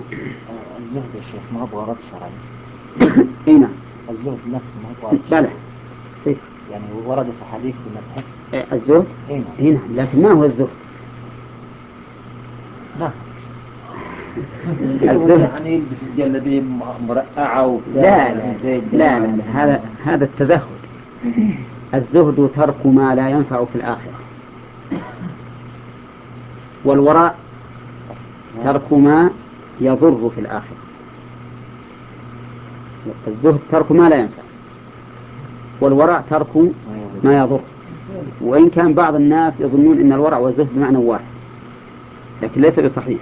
الزهد يا شيخ ما هو غرض شرعي. اي نعم. الزهد نفسه ما هو غرض بلى. شرعي. يعني ورد في حديث المذهب. الزهد اي نعم، لكن ما هو الزهد؟ لا الزهد يعني يلبس الجلابية مرقعة وكذا. لا لا لا هذا التزهد. الزهد ترك ما لا ينفع في الآخرة، والوراء ترك ما يضر في الآخرة. الزهد ترك ما لا ينفع، والوراء ترك ما يضر. وإن كان بعض الناس يظنون أن الورع والزهد بمعنى واحد، لكن ليس بصحيح.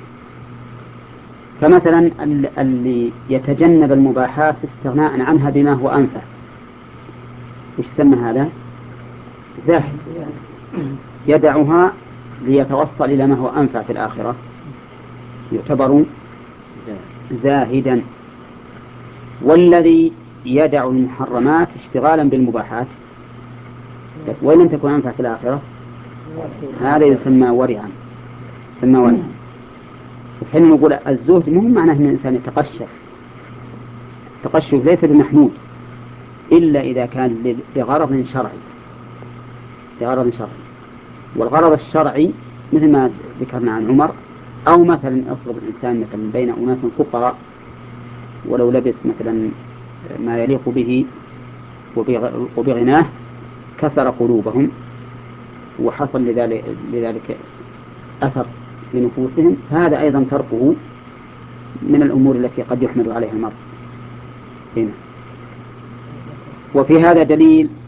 فمثلا اللي يتجنب المباحات استغناء عنها بما هو أنفع، وش سمى هذا؟ زاهد. يدعها ليتوصل إلى ما هو أنفع في الآخرة، يعتبر زاهدا. والذي يدع المحرمات اشتغالا بالمباحات وإن لم تكن أنفع في الآخرة، هذا يسمى ورعا. يسمى ورعا. وحين نقول الزهد مهم معناه أن الإنسان يتقشف. التقشف ليس بمحمود إلا إذا كان لغرض شرعي. لغرض شرعي. والغرض الشرعي مثل ما ذكرنا عن عمر، أو مثلا أفرض الإنسان مثلا بين أناس فقراء، ولو لبس مثلا ما يليق به وبغناه كسر قلوبهم وحصل لذلك أثر في نفوسهم، هذا أيضا تركه من الأمور التي قد يحمل عليها المرء هنا. وفي هذا دليل